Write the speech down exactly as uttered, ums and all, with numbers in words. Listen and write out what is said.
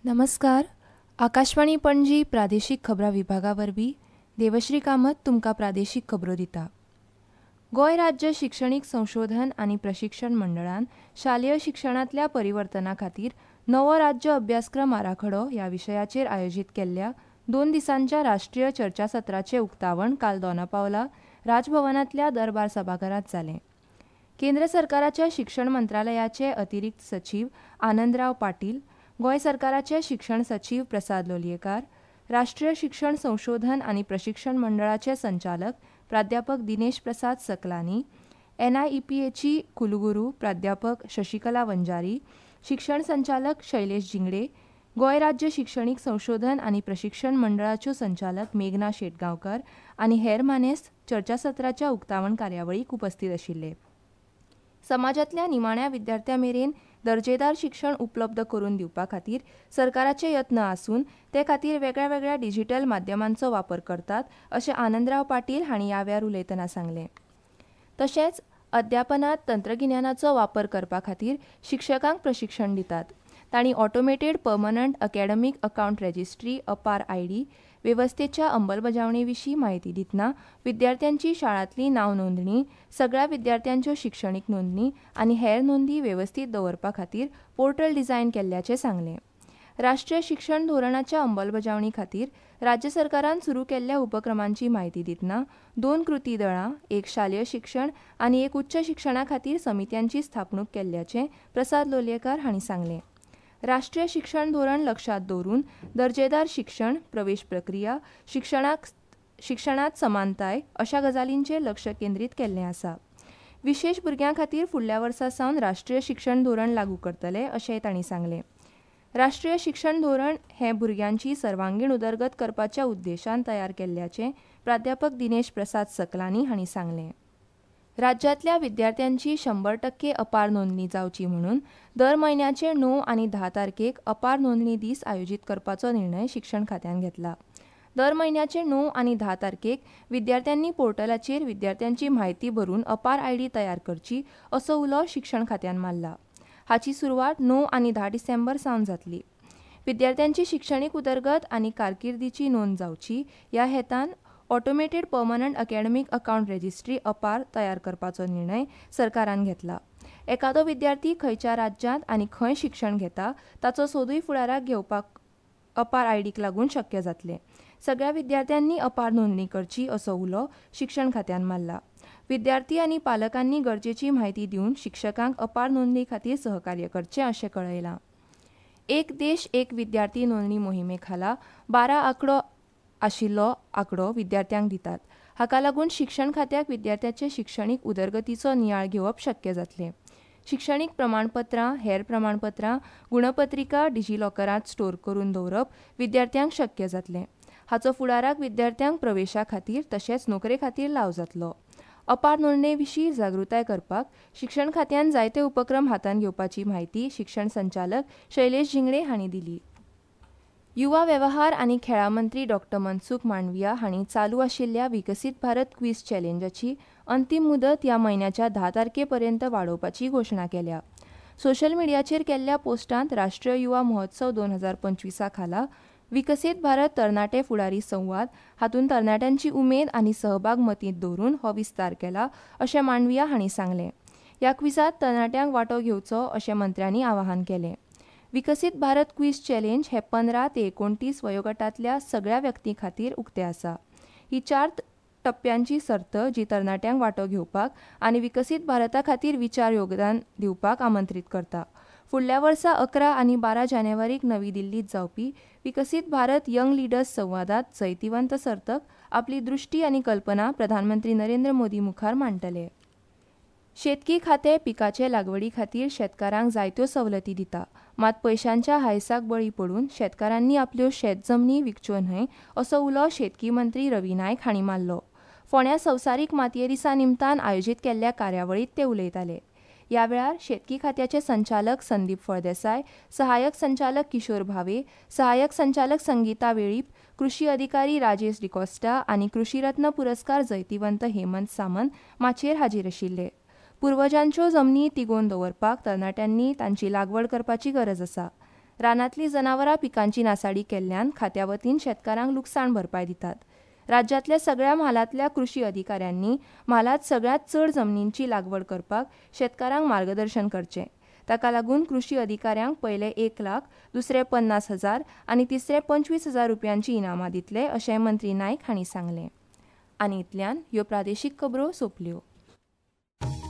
नमस्कार. आकाशवाणी पणजी प्रादेशीक खबरां विभागा वरवीं देवश्री कामत तुमकां प्रादेशीक खबरो दिता. गोंय राज्य शिक्षणीक संशोधन आनी प्रशिक्षण मंडळान शालेय शिक्षणांतल्या परिवर्तना खातीर नवो राज्य अभ्यासक्रम आराखडो ह्या विशयाचेर आयोजीत केल्ल्या दोन दिसांच्या राष्ट्रीय चर्चासत्राचें उक्तावण काल दोनापावला राजभवनांतल्या दरबार सभाघरांत जालें. केंद्र सरकाराच्या शिक्षण मंत्रालयाचे अतिरिक्त सचीव आनंदराव पाटील, गोंय सरकाराचे शिक्षण सचीव प्रसाद लोलयेकार, राष्ट्रीय शिक्षण संशोधन आनी प्रशिक्षण मंडळाचे संचालक प्राध्यापक दिनेश प्रसाद सकलानी, एनआयईपीएची कुलगुरू प्राध्यापक शशिकला वंजारी, शिक्षण संचालक शैलेश जिंगडे, गोंय राज्य शिक्षणीक संशोधन आनी प्रशिक्षण मंडळाच्यो संचालक मेघना शेटगांवकर आनी हेर मानेस्त चर्चासत्राच्या उक्तावण कार्यावळीक उपस्थित आशिल्ले. समाजांतल्या निमाण्या विद्यार्थ्यां मेरेन दर्जेदार शिक्षण उपलब्ध करून दिवपा खातीर सरकाराचे यत्न आसून ते खातीर वेगळ्या वेगळ्या डिजिटल माध्यमांचो वापर करतात अशें आनंदराव पाटील हांणी ह्या वेळार उलयतना सांगलें. तशेंच अध्यापनांत तंत्रगिन्यानाचो वापर करपा खातीर शिक्षकांक प्रशिक्षण दितात. तांणी automated permanent academic account registry APAAR ID वेवस्थेच्या अंमलबजावणे विशीं म्हायती दितना विद्यार्थ्यांची शाळांतली नांव नोंदणी, सगळ्या विद्यार्थ्यांच्यो शिक्षणीक नोंदणी आनी हेर नोंदी वेवस्थीत दवरपा खातीर पोर्टल डिझायन केल्ल्याचें सांगलें. राष्ट्रीय शिक्षण धोरणाच्या अंमलबजावणी खातीर राज्य सरकारान सुरू केल्ल्या उपक्रमांची म्हायती दितना दोन कृती दळां, एक शालेय शिक्षण आनी एक उच्च शिक्षणा खातीर समित्यांची स्थापणूक केल्ल्याचें प्रसाद लोलयेकार हांणी सांगलें. राष्ट्रीय शिक्षण धोरण लक्षात दवरून दर्जेदार शिक्षण, प्रवेश प्रक्रिया, शिक्षणाक शिक्षणांत समानताय अशा गजालींचेर लक्ष केंद्रीत केल्लें आसा. विशेश भुरग्यां खातीर फुडल्या वर्सा सावन राष्ट्रीय शिक्षण धोरण लागू करतले अशेंय तांणी सांगलें. राष्ट्रीय शिक्षण धोरण हें भुरग्यांची सर्वांगीण उदरगत करपाच्या उद्देशान तयार केल्ल्याचें प्राध्यापक दिनेश प्रसाद सकलानी हांणी सांगलें. राज्यांतल्या विद्यार्थ्यांची शंबर टक्के अपार नोंदणी जावची म्हणून दर म्हयन्याचे णव आनी धा तारखेक अपार नोंदणी दीस आयोजीत करपाचो निर्णय शिक्षण खात्यान घेतला. दर म्हयन्याचे णव आनी धा तारखेक विद्यार्थ्यांनी पोर्टलाचेर विद्यार्थ्यांची म्हायती भरून अपार आयडी तयार करची असो उलो शिक्षण खात्यान मारला. हाची सुरवात णव आनी धा डिसेंबर सावन जातली. विद्यार्थ्यांची शिक्षणीक उदरगत आनी कारकिर्दीची नोंद जावची ह्या हेतान automated permanent academic account registry APAAR तयार करपाचो निर्णय सरकारान घेतला. एखादो विद्यार्थी खंयच्या राज्यांत आनी खंय शिक्षण घेता ताचो सोदूय फुडाराक घेवपाक अपार आयडीक लागून शक्य जातलें. सगळ्या विद्यार्थ्यांनी अपार नोंदणी करची असो उलो शिक्षण खात्यान मारला. विद्यार्थी आनी पालकांनी गरजेची म्हायती दिवन शिक्षकांक अपार नोंदणी खातीर सहकार्य करचें अशें कळयलां. एक देश एक विद्यार्थी नोंदणी मोहिमे खाला बारा आंकडो आशिल्लो आंकडो विद्यार्थ्यांक दितात. हाका लागून शिक्षण खात्याक विद्यार्थ्याचे शिक्षणीक उदरगतीचो नियाळ घेवप शक्य जातलें. शिक्षणीक प्रमाणपत्रां, हेर प्रमाणपत्रां, गुणपत्रिका डिजिलॉकरांत स्टोर करून दवरप विद्यार्थ्यांक शक्य जातलें. हाचो फुडाराक विद्यार्थ्यांक प्रवेशा खातीर तशेंच नोकरे खातीर लाव जातलो. अपार नोंदणे विशीं जागृताय करपाक शिक्षण खात्यान जायते उपक्रम हातांत घेवपाची म्हायती शिक्षण संचालक शैलेश जिंगडे हांणी दिली. युवा वेवहार आनी खेळां मंत्री डॉ मनसुख मांडविया हांणी चालू आशिल्ल्या विकसीत भारत क्विज चॅलेंजाची अंतीम मुदत ह्या म्हयन्याच्या धा तारखे पर्यंत वाडोवपाची घोशणा केल्या. सोशल मिडियाचेर केल्ल्या पोस्टांत राष्ट्रीय युवा महोत्सव दोन हजार पंचवीसा खाला विकसीत भारत तरणाटे फुडारी संवाद हातूंत तरणाट्यांची उमेद आनी सहभाग मतींत दवरून हो विस्तार केला अशें मांडविया हांणी सांगलें. ह्या क्विजांत तरणाट्यांक वांटो घेवचो अशें मंत्र्यांनी आवाहन केलें. विकसीत भारत क्विज चॅलेंज हे पंदरा ते एकोणतीस वयोगटांतल्या सगळ्या व्यक्तीं खातीर उक्तें आसा. ही चार टप्प्यांची सर्त जी तरणाट्यांक वांटो घेवपाक आनी विकसीत भारता खातीर विचार योगदान दिवपाक आमंत्रीत करता. फुडल्या वर्सा अकरा आनी बारा जानेवारीक नवी दिल्लींत जावपी विकसीत भारत यंग लिडर्स संवादांत जैतिवंत सर्तक आपली दृश्टी आनी कल्पना प्रधानमंत्री नरेंद्र मोदी मुखार मांडटले. शेतकी खातें पिकाचे लागवडी खातीर शेतकारांक जायत्यो सवलती दिता. मात पयशांच्या हायसाक बळी पडून शेतकारांनी आपल्यो शेत जमनी विकच्यो न्हय असो उलो शेतकी मंत्री रवी नायक हांणी मारलो. फोंड्या संवसारीक मातये दिसा निमतान आयोजीत केल्ल्या कार्यावळींत ते उलयताले. ह्या वेळार शेतकी खात्याचे संचालक संदीप फळदेसाय, सहाय्यक संचालक किशोर भावे, सहाय्यक संचालक संगीता वेळीप, कृषी अधिकारी राजेश डिकोस्टा आनी कृषीरत्न पुरस्कार जैतिवंत हेमंत सामंत माचयेर हाजीर आशिल्ले. पुर्वजांच्यो जमनी तिगोवन दवरपाक तरणाट्यांनी तांची लागवड करपाची गरज आसा. रानांतली जनावरां पिकांची नासाडी केल्ल्यान खात्या वतीन शेतकारांक लुकसाण भरपाय दितात. राज्यातल्या सगळ्या म्हालांतल्या कृशी अधिकाऱ्यांनी म्हालांत सगळ्यांत चड जमनींची लागवड करपाक शेतकारांक मार्गदर्शन करचें. ताका लागून कृशी अधिकाऱ्यांक पयले एक लाख, दुसरे पन्नास हजार आनी तिसरे पंचवीस हजार रुपयांची इनामां दितले अशें मंत्री नायक हांणी सांगलें. आनी इतल्यान ह्यो प्रादेशीक खबरो सोंपल्यो.